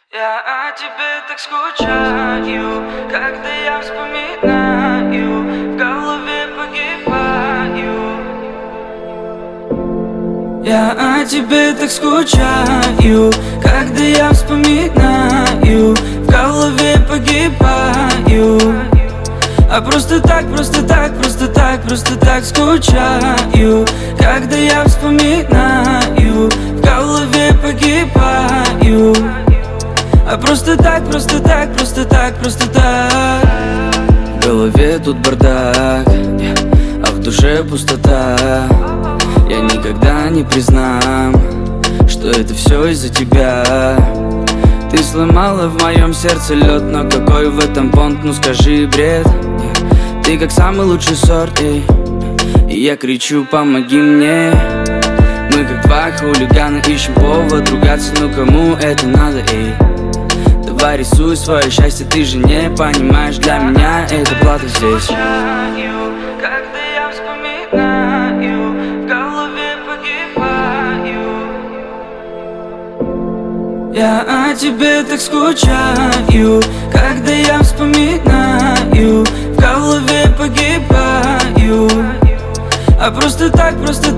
Я о тебе так скучаю, когда я вспоминаю, в голове погибаю. Я о тебе так скучаю, когда я вспоминаю, в голове погибаю. А просто так скучаю, когда я вспоминаю, в голове погибаю. А просто так. В голове тут бардак, а в душе пустота. Я никогда не признам, что это все из-за тебя. Ты сломала в моем сердце лед, но какой в этом понт, ну скажи, бред. Ты как самый лучший сорт, и я кричу, помоги мне. Мы как два хулигана ищем повод ругаться, ну кому это надо, эй. Давай рисуй свое счастье, ты же не понимаешь, для меня это плата здесь. Когда я вспоминаю, в голове погибаю. Я о тебе так скучаю, когда я вспоминаю, в голове погибаю. А просто так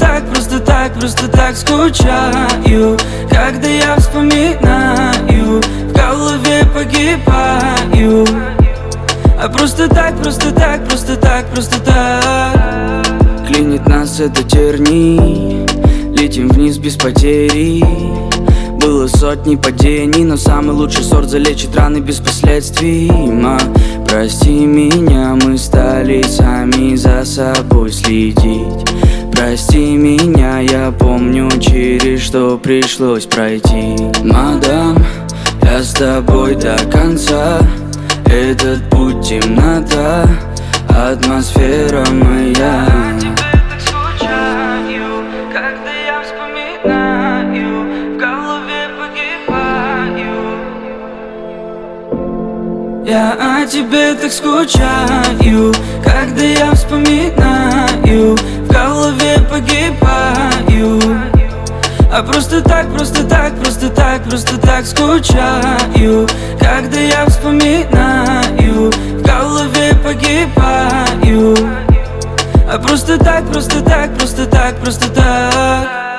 скучаю, когда я вспоминаю, в голове погибаю. А просто так. Клинит нас эта терни, летим вниз без потери. Было сотни падений, но самый лучший сорт залечит раны без последствий. Прости меня, мы стали сами за собой следить. Прости меня, я помню, через что пришлось пройти. Мадам, я с тобой до конца. Этот путь темнота, атмосфера моя. Я о тебе так скучаю, когда я вспоминаю, в голове погибаю. А просто так скучаю, когда я вспоминаю, в голове погибаю. А просто так